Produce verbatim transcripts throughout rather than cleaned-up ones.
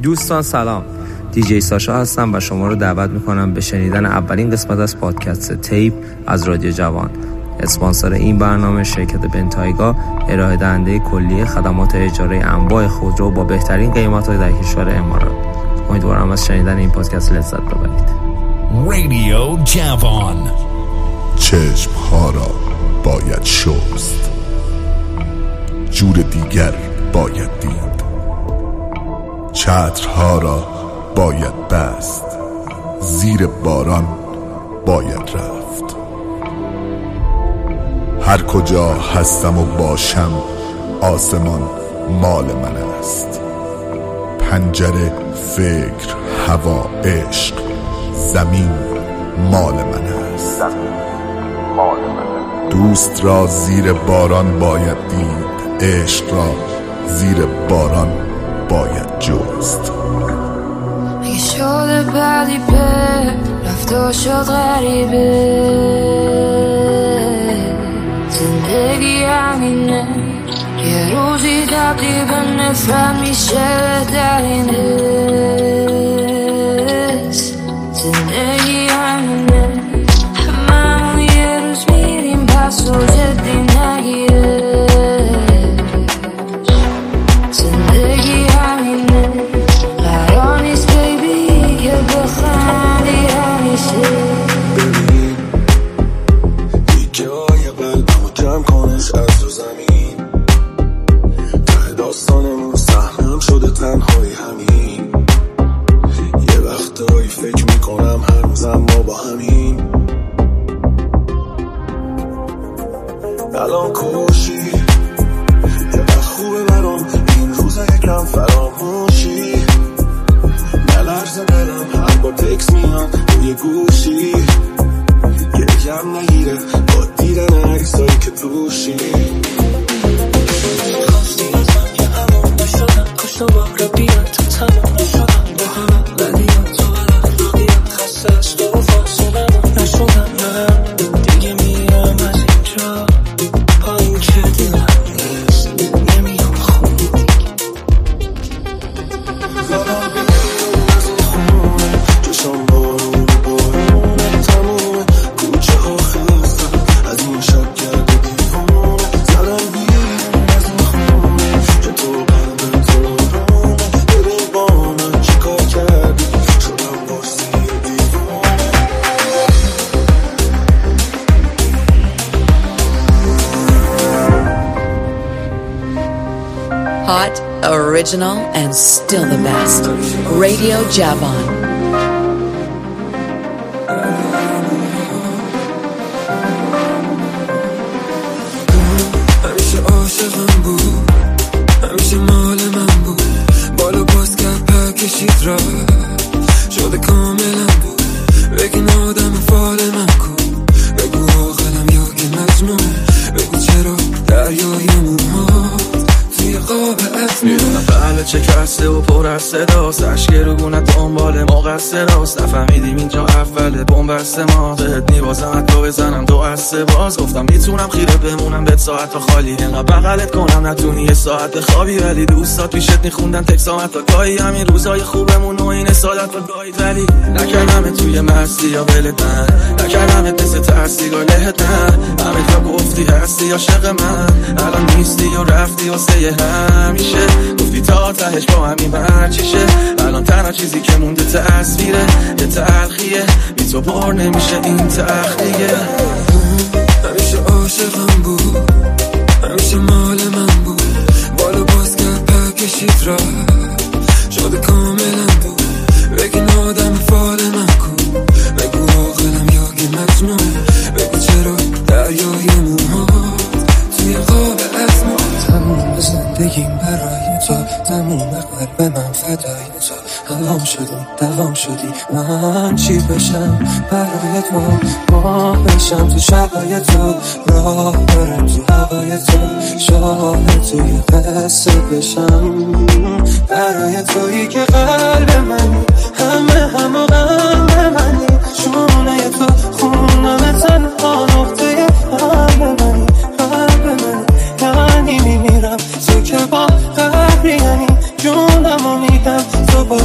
دوستان سلام، دیجی ساشا هستم و شما رو دعوت میکنم به شنیدن اولین قسمت از پادکست تیپ از رادیو جوان. اسپانسر این برنامه شرکت بنتایگا، ارائه دهنده کلیه خدمات اجاره انواع خودرو با بهترین قیمت‌ها در کشور امارات. امیدوارم از شنیدن این پادکست لذت ببرید. رادیو جوان. چشم ها را باید شست، جور دیگر باید دید، چترها را باید بست، زیر باران باید رفت. هر کجا هستم و باشم آسمان مال من است، پنجره، فکر، هوا، عشق، زمین مال من است. دوست را زیر باران باید دید، عشق را زیر باران باید جست. اگه شده بعدی به رفتا شد غریبه، زندگی همینه، یه روزی تبدیل به نفرت میشه در این حس. زندگی همینه، هممون یه روز میریم پس و جدی نگیره. زندگی همینه، قرار نیست بیبی که بخندی همیشه. ببین دیگه های قلبمو جمع کنش از رو زمین، ته داستانمون سهمم شده تنهایی همین. یه وقتایی فکر میکنم هنوزم ما با همین. الان کوشی یه وقت خوبه برام این روزا یکم فراموشی، نلرزه برم هر با تکس میان روی گوشی، گریم نگیره با دیدن عکسایی که توشی. خواستی از من یه امان نشدم، کاش دوباره بیاد تا تمام نشدم با همه، ولی تو هدف نبیاد خسته از تو و فاصله من نشدم. من دیگه میرم از اینجا با این که دیدم نیست، نمیام خونه دیگه. زدم بیرون از این خونه، چشم بارون بارونه تمومه، کوچه ها خستم از این شب کرده دیوونه. زدم بیرون از این خونه که تو قلبت تو رونه، ببین با من چی کار کردی، شدم باسی دیوونه. Hot, original, and still the best. Radio Javan. همیشه عاشقم بود، همیشه مال من بود، بالا باز کرد پر کشید را شده کاملم بود. بگین آدم فال من کن، بگو آخرم یا که مجنون، بگو چرا دریای موهات توی قاب عطر میدونم قلب چه کسته و پر از صداست، عشق رگونت دنبال مقصر راست. نفهمیدیم اینجا اوله بومبست ما، بهت میبازم حتی بزنم دو از سه باز. گفتم میتونم خیره بمونم بهت ساعت خالی، اینقدر بغلت کنم نتونی یه ساعت خوابی، ولی دوستات پیشت میخوندن تکسامت و گاهی همین روزای خوبمون و این سادت و گاهی، ولی نکردم توی مستی یا بلدن، نکردم مثل ترسیگاه لهتن. همه تا گفتی هستی عاشق من، الان نیستی و رفتی واسه همیشه. گفتی تا تهش با همین برچیشه، الان تنها چیزی که مونده تصویره، یه تلخیه بی تو بار نمیشه این تخلیه. همیشه عاشقم بود، همیشه مال من بود، بالا باز کرد پر کشید را شده کاملم بود. بگین آدم فال من کن، بگو آخرم یا که مجنون، بگو چرا دریای موهات توی قاب اسما. تموم زندگیم برای تو، تموم قلب من فدای تو، دوام شدی دوام شدی من چی بشم برای تو، ما بشم تو شبای تو، راه برم تو هوای تو، شاهد توی قصه بشم برای تویی که قلب منی، همه همه قلب منی، شونه تو خونم تنها نقطه قلب منی، قلب منی، یعنی میمیرم تو که با قلبی، یعنی جونم و میدم تو با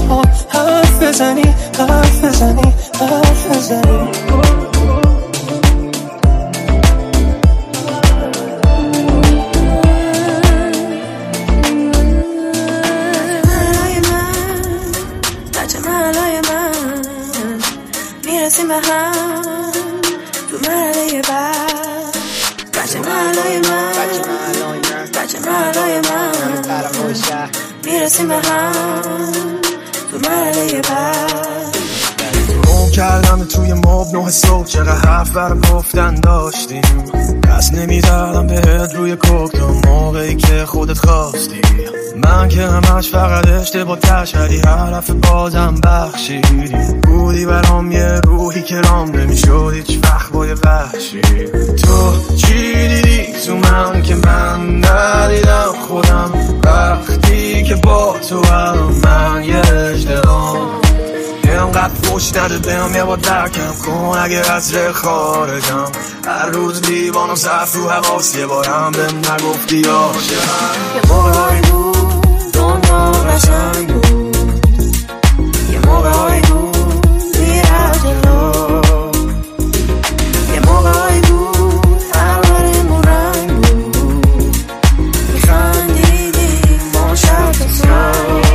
شهر میرسیم به هم تو مرحله بعد. موم کردم توی موب نه صبح چقدر حرف برم گفتن داشتیم، دست نمیدادم بهت روی کوک تا موقعی که خودت خواستی. من که همش فقط اشتباه تشهدی حرف بازم بخشیدی، بودی برام یه روحی که رام نمیشد هیچ وقت با یه وحشی. تو چی دیدی تو من که من ندیدم خودم، وقتی که با تو هم من یه اجدهام اینقدر پشت نده بهم یه با درکم کن اگه از ره خارجم. هر روز لیوان و صف رو حواس یه بارم بهم نگفتی عاشقم. یه موقعی بود دنیا قشنگ بود، یه موقعی بود میرفت جلو، یه موقعی بود اولمون رنگ بود، میخندیدیم ما شب تا صبح.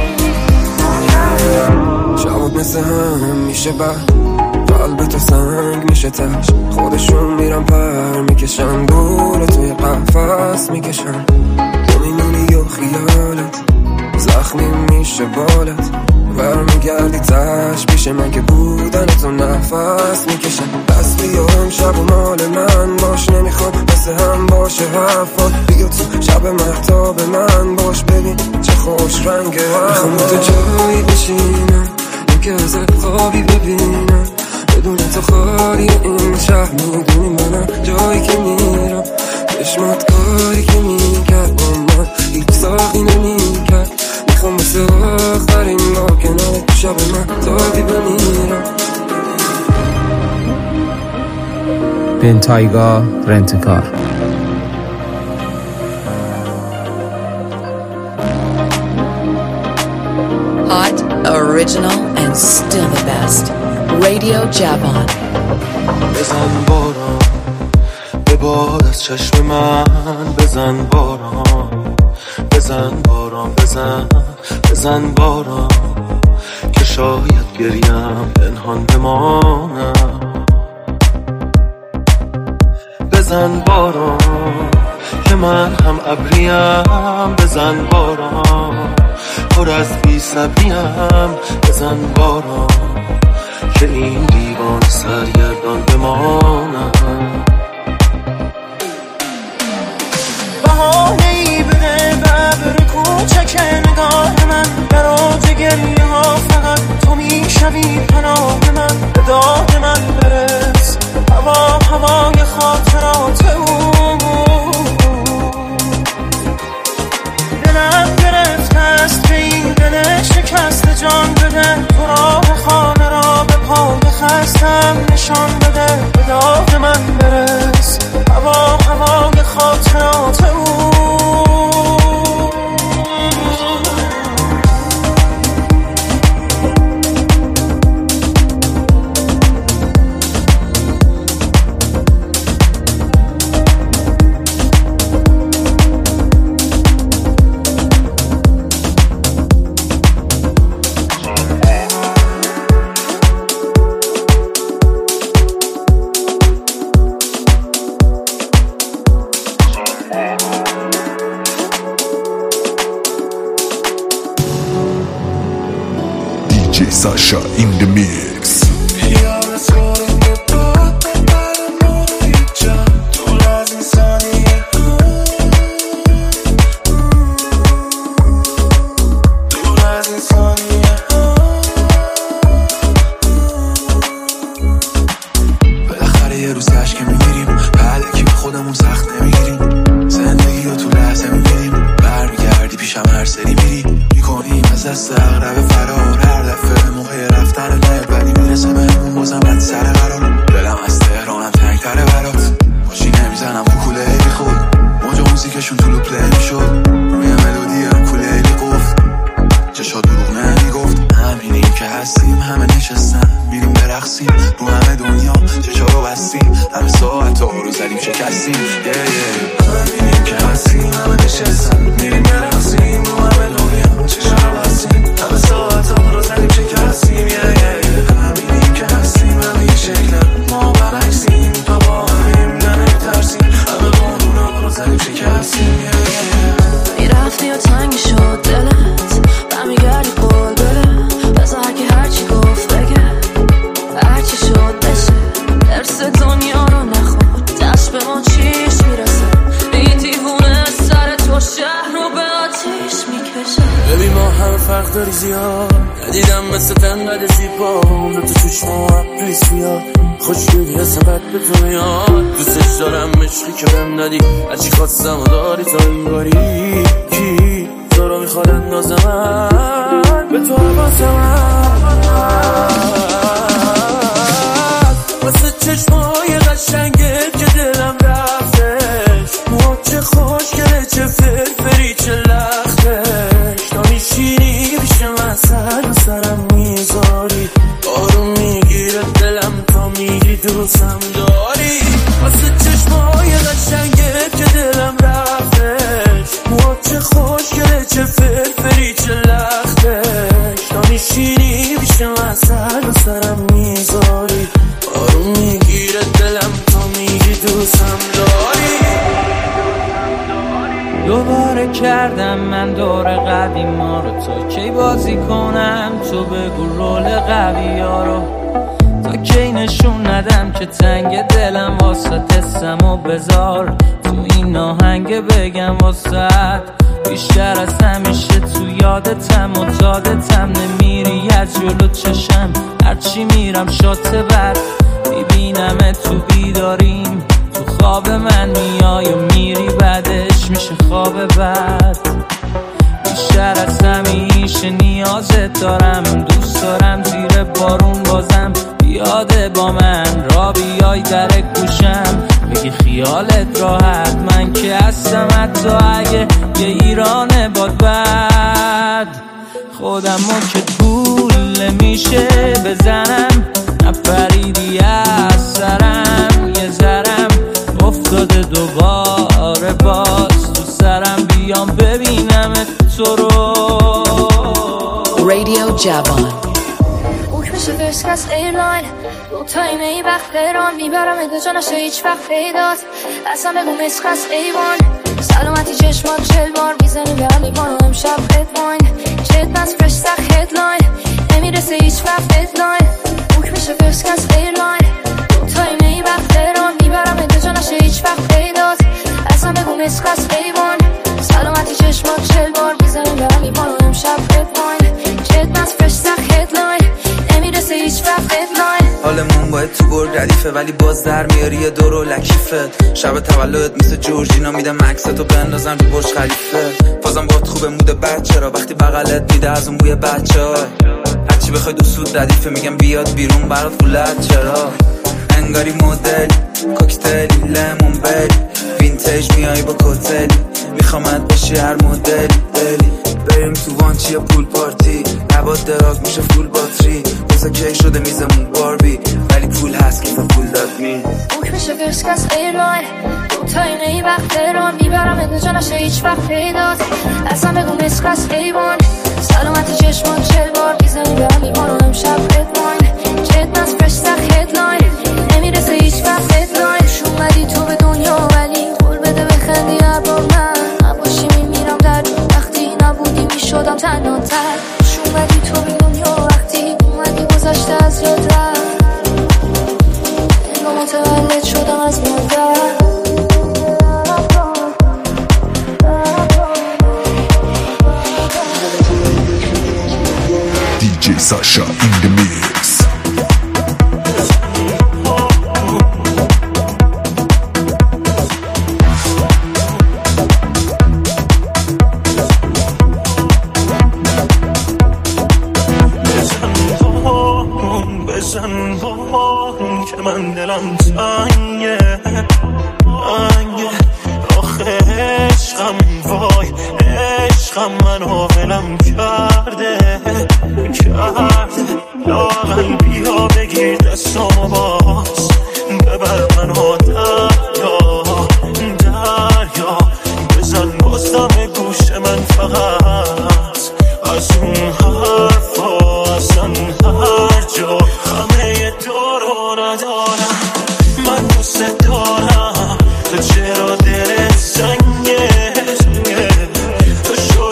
شبات مثل هم میشه بعد قلب تو سنگ میشه تش، خودشون میرن پر میکشن دور توی قفص میکشن. تو میمونی و خیالت زخمی میشه بالت، برمیگردی تش پیش من که بودن تو نفس میکشن. دست بیا امشب و مال من باش، نمیخواد مثل هم باشه حرفات. بیا تو شب مهتاب من باش، ببین چه خوش رنگه هوا. میخوام تو جایی بشینم که ازت خوابی ببینم، بدون تو خالی این شهر میدونی منم جایی که میرم. چشمات کاری که میکرد با من هیچ ساقی نمیکرد، میخوام مثل آخرین با کنار شب من تابی بمیرم. بنتایگا رنتکار. Hot, original, and still the best. Radio Javon. بزن باران بباد از چشم من، بزن باران بزن باران بزن بزن باران که شاید گریم پنهان بمانم. بزن باران که من هم ابریم، بزن باران پر از بی صبریم. بزن باران که این دیوان سرگردان بمانم. بهانه‌ای بده ببر کوچک نگاه من، براج گریه ها فقط تو میشوی پناه من. به داد من برس هوا هوای خاطرات اون، دلم گرفته است به این دل شکست جان بده. تو راه خانه را به پای خستم نشان بده. به داد من برس هوا هوای خاطرات اون. Sasha in the mix. بالاخره یه روز تشک میگیریم، پلکی به خودمون سخت نمیگیریم. زندگی رو تو لحظه میگیریم، برمیگردی پیشم هر سری میری، میکنیم از دست اغرب فرار. هر دفعه موقع رفتن نه بدی میرسه بهمون بازم بد سر قرار. دلم از تهرانم تنگتره برات، باشی نمیزنم کوکوله بی خود. موجا موزیکشون طولو پلی میشد، روی ملودی هم کولیلی گفت، چشا دروغ نمیگفت. همینیم که هستیم، همه نشستن میریم برقصیم رو همه دنیا. چشا رو بستیم همه ساعت ها رو زدیم شکستیم. yeah, yeah. همینیم که هستیم، همه نشستن میریم برقصیم رو همه دنیا. چشا رو بستیم همه ساعت ها رو زدیم شکستیم. yeah, yeah. همینیم که هستیم، همه یه شکلم دنیا تنگ شد دلت برمیگردی قول بده بذار که هرچی گفت بگه هرچی شد بشه درس دنیا رو نخورد دست به ما چیش میرسه این دیوونه سر تو شهر رو به آتیش میکشه ببین ما همه فرق داری زیاد ندیدم مثل تنقدر زیبا دو تو چشما و ابروی سیاد خوشگلی هستم بد به تو میاد دوستش دارم عشقی که بهم دادی هرچی خواستم و داری تا این باری کی تو رو میخواد اندازم به تو حواسم واسه چشمای قشنگه که دلم رفتش موها چه خوشگله چه فرفری چه لختش تا میشینی پیش من سر و سرم میذاری آروم میگیره دلم تا میگی دوستم داری واسه چشمای قشنگه که دلم رفتش موها چه خوشگله چه فرفری چه لختش تا میشینی پیش من سر و سرم میذاری آروم میگیره دلم تا میگی دوستم داری دوباره کردم من دور قدیما رو تا کی بازی کنم تو بگو رول قوی ها رو تا کی نشون ندم که تنگ دلم واسه حسم و بذار تو این آهنگ بگم واسه بیشتر از همیشه تو یادتم و دادتم نمیری از جلو چشم هرچی میرم شات بد میبینم تو بیداریم تو خواب من میای و میری بعدش میشه خواب بد بیشتر از همیشه نیازت دارم دوست دارم زیر بارون بازم بیاده با من را بیای در گوشم بگی خیالت راحت من که هستم حتی اگه یه ایران باد بد خودمو که طول میشه بزنم نپریدی از سرم یه ذرم افتاده دوباره باز تو سرم بیام ببینم تو رو رادیو جوان بوک میشه فرسکس ایرلاین دو تایم ای وقت ایران میبرم اده جا نشه هیچ وقت پیدات اصلا بگو مسکس ایوان سلامتی چشمات چل بار میزنی به علیبان و امشب ادواین جد بس فرش سخ هدلاین نمیرسه هیچ وقت ددلاین بوک میشه فرسکس ایرلاین دو تایم ای وقت ایران میبرم اده جا نشه هیچ وقت پیدات اصلا بگو مسکس ایوان سلامتی چشمات چل بار میزنی به علیبان و امشب ادواین جد بس فرش سخ هدلاین نمیرسه هیچ وقت ددلاین حالمون باید تو برد ردیفه ولی باز در میاری یه دور و لکیفه شب تولدت مثل جورجینا میدم عکستو بندازم رو برج خلیفه بازم باید خوبه موده بچه را وقتی بغلت میده از اون بوی بچه های هرچی بخوای دو سود ردیفه میگم بیاد بیرون برات فولت چرا انگاری مدل کوکتلی لیمون بلی وینتیج میای با کوتلی میخوامت باشی هر مدلی بلی بریم تو وانچی یا پول پارتی نباد دراگ میشه فول باتری واسه کی شده میزمون باربی ولی پول هست که تا پول داد می بوک میشه فرسکس ایرلاین دو تا اینه ای وقت ایران میبرم ادنه جا نشه هیچ وقت پیدات اصلا بگو مسکس ایوان سلامتی چشمان چل بار میزنی به علیمان و امشب ادواین جد نز فرش سخ هدلاین نمیرسه هیچ وقت ددلاین شومدی تو به دنیا ولی قول بده بخندی هر بار من نباشی میمیرم در وقتی نبودی میشدم تنها تر شومدی تو به دنیا وقتی اومدی گذشته از یاد رفت انگاه متولد شدم از مادر دی جی Sasha in the mix. بزن بارون که من دلم تنگه تنگه آخه عشقم وای عشقم منو ولم کرده کرده لاغل بیا بگیر دستامو باز ببر منو دریا دریا بزن بازدم گوش من فقط از اون حرفا اصلا هر جا همه دارو ندارم من دوست دارم تو چرا دلت سنگه تو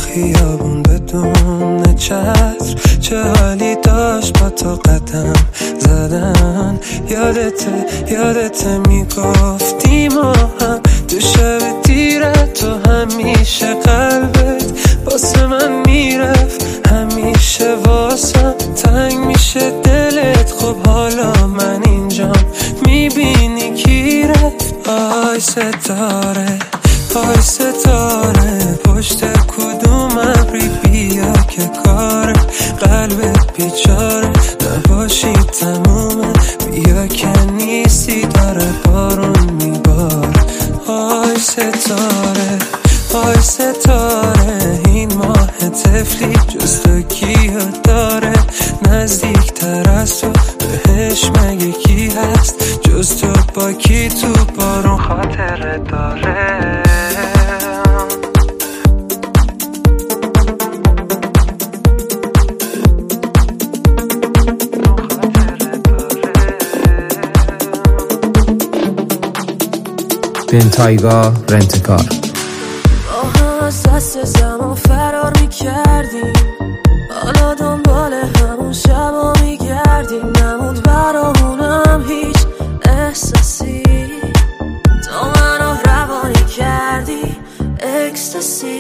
خیابون بدون چتر، چه حالی داشت با تو قدم زدن. یادته یادته میگفتی ما هم تو شب دیره، تو همیشه قلبت واسه من میرفت، همیشه واسم تنگ میشه دلت. خب حالا من اینجام میبینی کی رفت. آی ستاره آی ستاره پشت کدوم ابری بیا که کار قلبت بیچاره نباشی تمومه، بیا که نیستی داره بارون میباره. آی ستاره آی ستاره این ماه طفلی جز تو کیو داره، نزدیک تر از تو بهش مگه کی هست جز تو، با کی تو بارون خاطره داره. بنتایگا رنتکار. با هم از دست زمان فرار میکردیم، حالا دنبال همون شبا میگردیم. نموند برامونم هیچ احساسی، تو منو روانی کردی اکستاسی.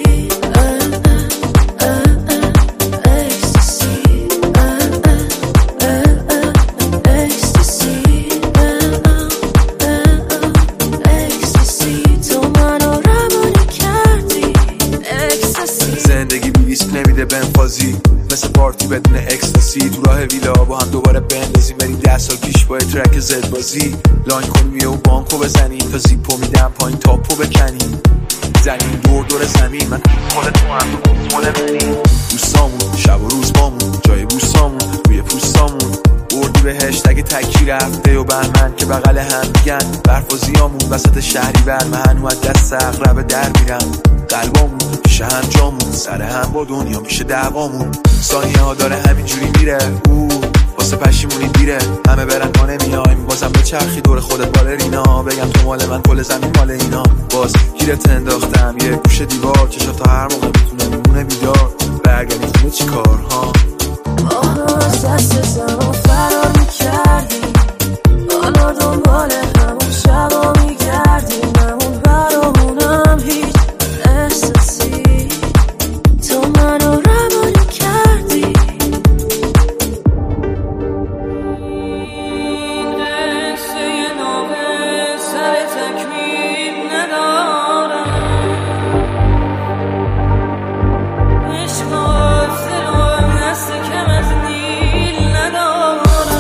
مثل پارتی بدون اکستاسی، تو راه ویلا با هم دوباره بندازیم بریم ده سال پیش با ترک زد بازی. لاین کنیم یه و بانکو بزنیم تا زیپو میدم پایین تاپو بکنیم، زنیم دور دور زمین. من خود تو هم تو کنترل منی، دوستامون شب و روز بامون جای بوسامون روی پوستامون. بردی بهشت اگه تکی رفته و بهمن که بغل هم میگن برفازیامون وسط شهری بر من و دست اغرب در میرم. قلبامون پیش هم جامون سر هم با دنیا میشه دعوامون. ثانیه ها داره همینجوری میره او واسه پشیمونی دیره، همه برن ما نمیایم بازم به چرخی دور خودت بالرینا. بگم تو مال من کل زمین مال اینا، باز گیرت انداختم یه گوشه دیوار، چشا تا هر موقع میتونه میمونه بیدار. برگردی خونه چی کار ها؟ ما هم از دست زمان فرار میکردیم، حالا دنبال همون شبا میگردیم. نمون برامونم هیچ احساسی، تو منو روانی کردی. این قصه نامه سر تکمیل ندارم، عشق افترام دست کم از نیل ندارم.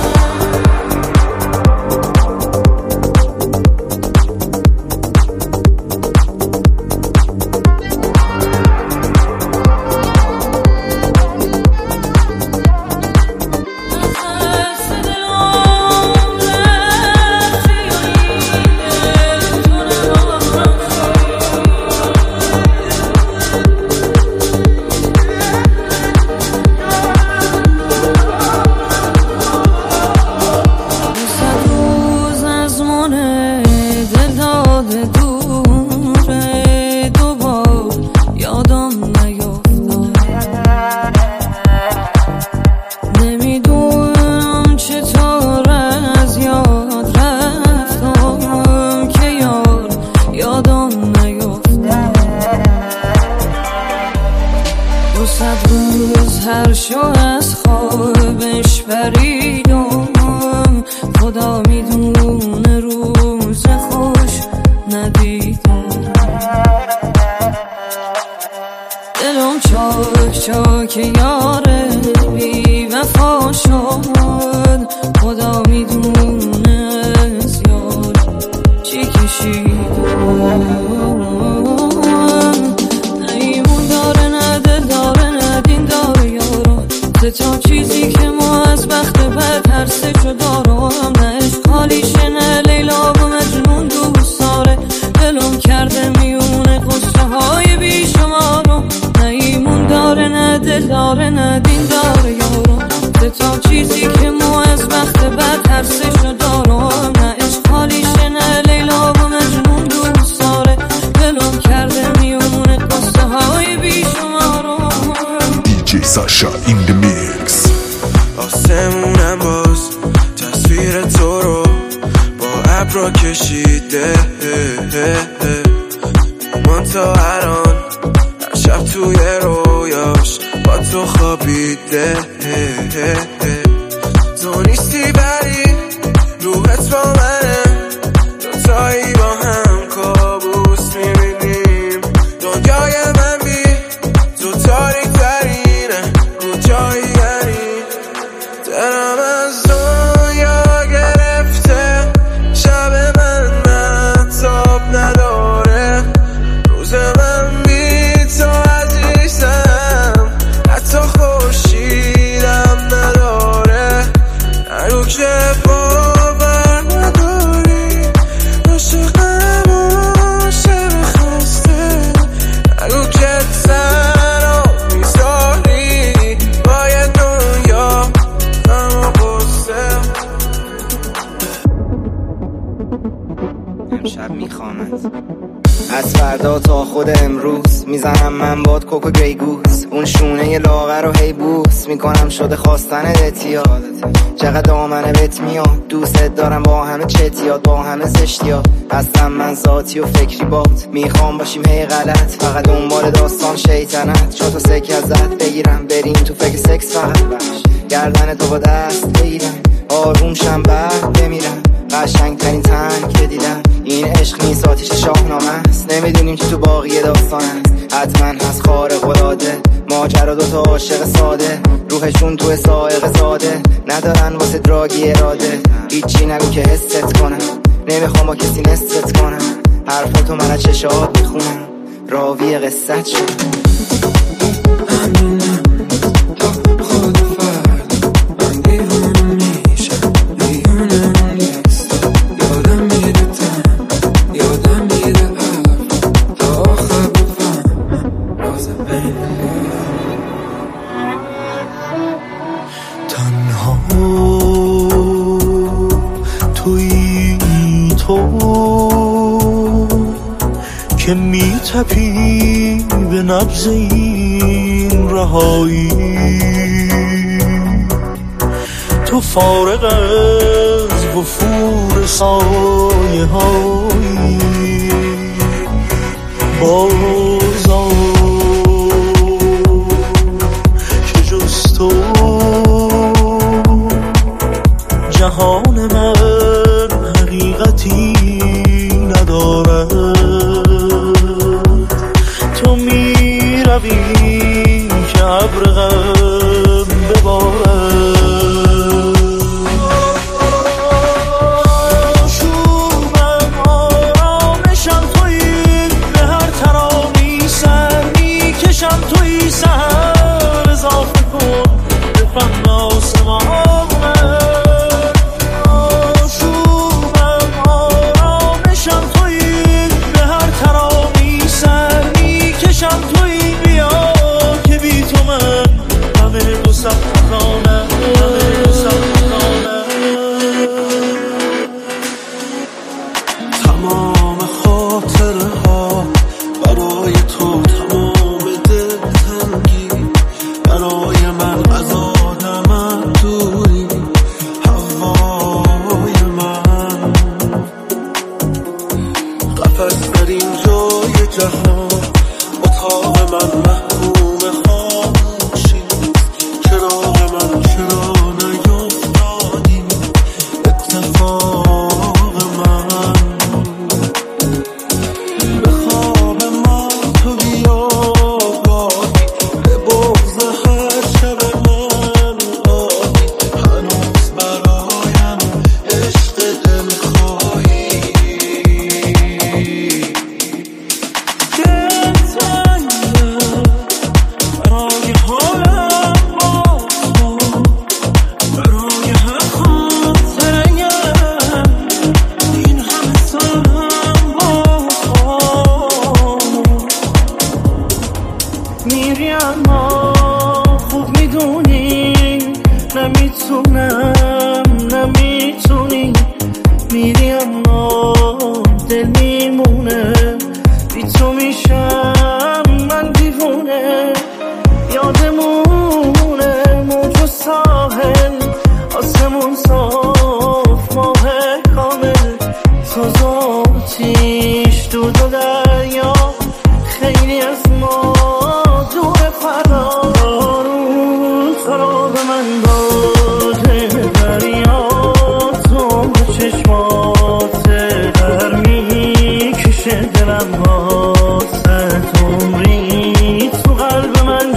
هر شو از خوابش پریدم، خدا میدونه روز خوش ندیدم. دلم چاک چاک یاره بی وفا شد، خدا میدونه از یار چی کشیدم. نیمون داره نه دل داره نه دین داره یارو، تا چیزی که ما از بخت بد هر سه جدا رو هم نه عشق حالیشه نه لیلا و مجنون دوست داره. دلم کرده میونه قصه های بی شمارو، نه ایمون داره نه دل داره نه دین داره یارو، تا چیزی که ما از بخت بد هر سه جدا رو هم نه عشق حالیشه نه لیلا و مجنون دوست داره. دلم کرده میونه قصه های بی شمارو. جی ساشا این دی میکس. آسمونم باز تصویر تو رو با ابرا کشیده، من تا الان هر شب توی رویاش با تو خوابیده. تو نیستی ولی روحت با منه، دوتایی با هم کابوس میبینیم. دنیای من بی تو تاریک ترینه، کجایی یعنی دلم از دنیا گرفته، شب من مهتاب نداره، روز من بی تو عزیزم حتی خورشیدم نداره. نگو که باور نداری عاشقم عاشق خسته، نگو که تنها میذاری با یه دنیا غم و غصه. امشب میخوانند از فردا تا خود امروز، میزنم من باد کوکو گریگوز، اون شونه لاغر رو هی بوس میکنم شده خواستن دتیاد. چقدر دامنه بهت میاد، دوست دارم با همه چتیاد، با همه زشتیاد. هستم من ذاتی و فکری باد، میخوام باشیم هی غلط، فقط دنبال داستان شیطنت. چا تا سکه ازت بگیرم بریم تو فکر سکس فقط بخش، گردن تو با دست بگیرم آروم شم بعد بمیرم. قشنگ ترین تن که دیدم این عشق نیست آتیش شاهنامه است، نمیدونیم چی تو باقی داستان است. حتما هست خارق العاده ماجرا، دوتا عاشق ساده روحشون تو سائق زاده، ندارن واسه دراگی اراده. هیچی نگو که حست کنم، نمیخوام با کسی نست کنم، حرفاتو من از چشات میخونم، راوی قصت شد. که میتپی به نبض این رهایی، تو فارغ از وفور سایه هایی بازا که جز تو جهان من حقیقتی ندارد. تو می روی که ابر غم ببارد، شومم آرامشم تویی، به هر ترامی سر می کشم تویی. سر اضافه کن به فهم آسمانه، تمام خاطره ها برای تو، تمام دلتنگی برای من، از آدم دوری هوای من. قفص در این جای جهان اتاق من محکوم خاموشی، چراغ من چرا نیفتادی اتفاق من. به خواب ما تو بیا گاهی، به بغض هر شب من آهی، هنوز برایم عشق دلخواهی. برای حالم با تو، برای هر خاطره‌یم این همه سالم با تو. میری اما خوب میدونی نمیتونم، نمیتونی. میری اما دل میمونه، بی تو میشم من دیوونه. یادمون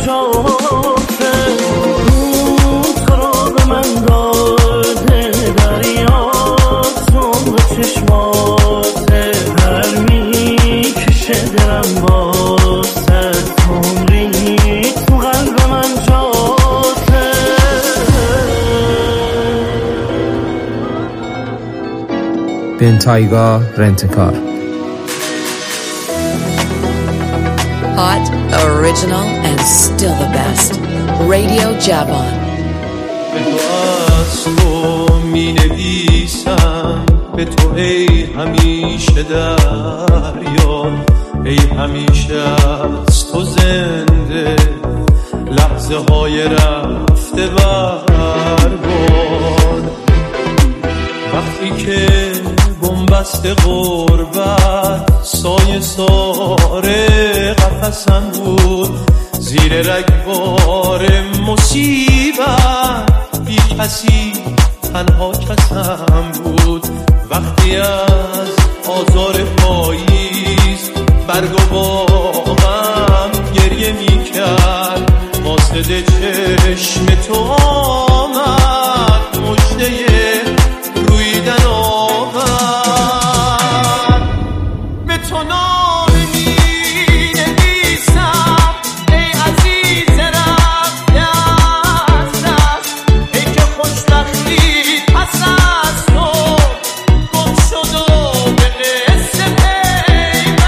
جاته تو رو به من داده دریات رو به چشماته هر میکشه دلم واسه عمری تو قلب من جاته بنتایگا رنتکار. Hot, original, and still the best. Radio Javon. به تو از تو می نویسم، به تو ای همیشه دریا، ای همیشه از تو زنده لحظه های رفته برباد. وقتی که بنبست غربت سایه ساره قفصم بود، زیر رگبار مصیبت بی کسی تنها کسم بود. وقتی از آزار پاییز برگ و باغم گریه می کرد، قاصد چشم تو آمد مژده رویدن آورد. به تو نامه می نویسم ای عزیز رفته از دست، ای که خوشبختی پس از تو گم شد و به قصه پیوند.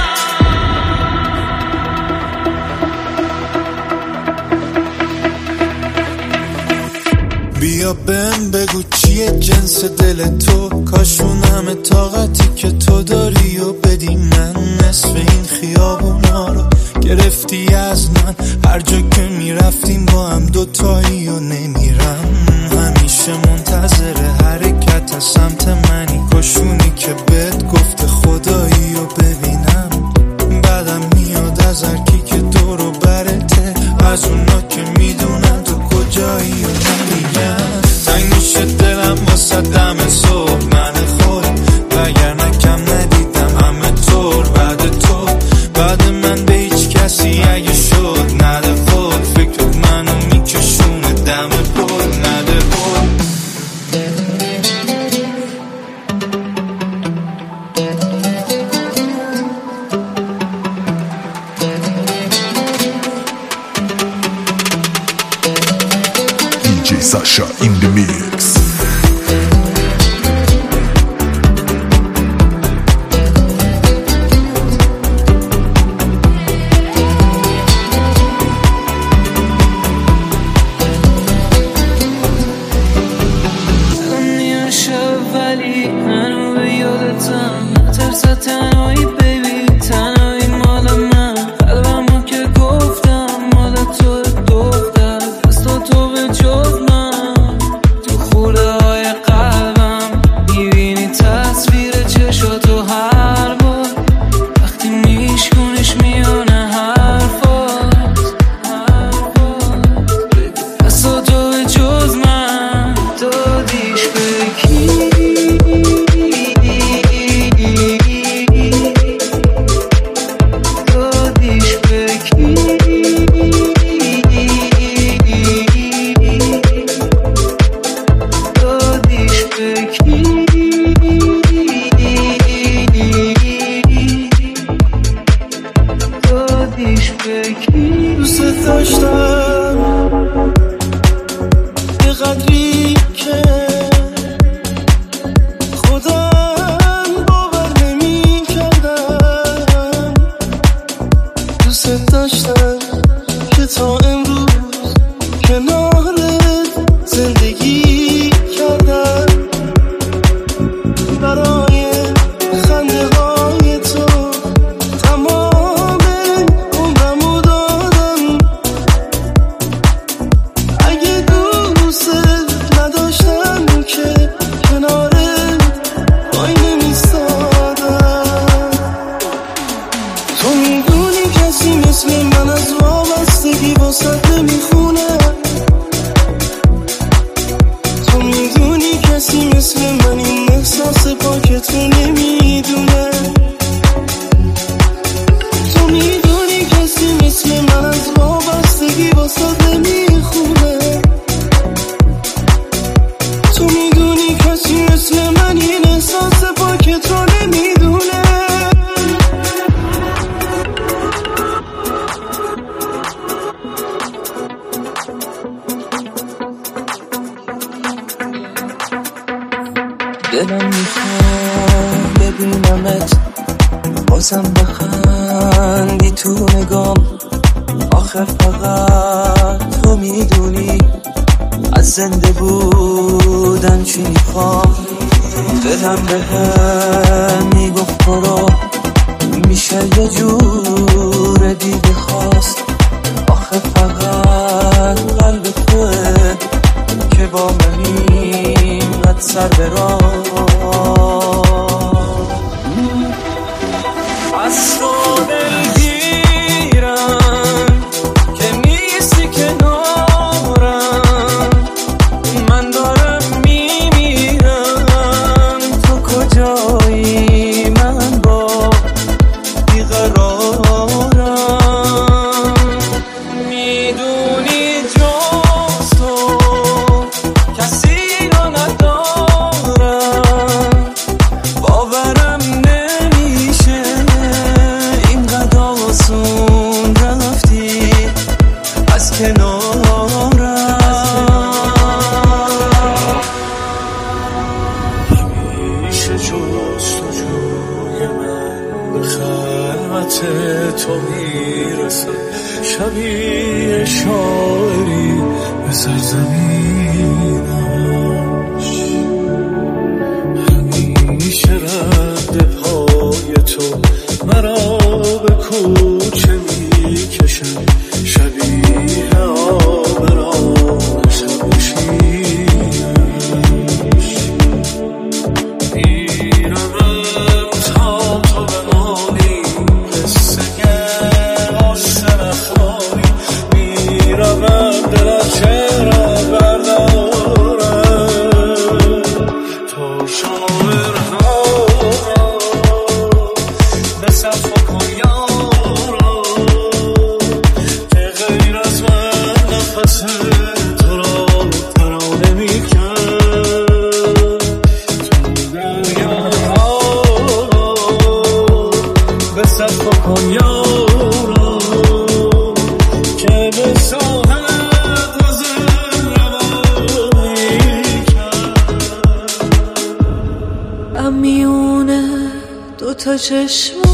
بیا بهم بگو چیه جنس دل تو، کاشون همه طاقتی که تو داری و بدی من. نصف این خیابونا رو گرفتی از من، هر جا که میرفتیم با هم دوتایی و نمیرم. همیشه منتظر حرکت از سمت منی، کاشونی که بهت گفته خدایی و ببینم. بعدم میاد از هرکی که دور و برته، از اونا که میدونن تو کجایی و نمیگن. تنگ میشه دلم واسه دم صبح من خود، وگرنه کم ندیدم همه طور بعد تو. بعد من به هیچ کسی اگه شد نده خود، فکرت منو میکشونه دم پل نده خود. دی جی Sasha in the mix. واسه نمیخونه. تو میدونی کسی مثل من این احساس پاکت رو نمیدونه. دلم میخوام ببینمت بازم بخندی تو نگام. آخه فقط تو میدونی از زنده بودن چی میخوام. دلم به هم میگفت برو، میشه یه جور دیگه خواست. آخه فقط قلب توه که با من اینقدر سر برام. از تو دلگیرم که نیستی کنارم. من دارم میمیرم، تو کجایی؟ من با بیقرارم. میدونی جز تو کسی رو ندارم. باورم نمیشه اینقدر آسون رفتی از کنارم. همیشه جز تو جوی من به خلوت تو میرسم. شبیه شاعری به سرزمینش. همیشه رد پای تو مرا به کوچه میکشم. شبیه آبران شب شیرش. میروم تا تو بمانی، قصه غصه نخوانی. میروم دلت چرا بردارم تو شاعرها به صفا کن یارا که غیر از من نفس تو را ترانه میکرد. تو دریاها به صفا کن یارا که به ساحل گذر روانی کرد. میونه دوتا چشم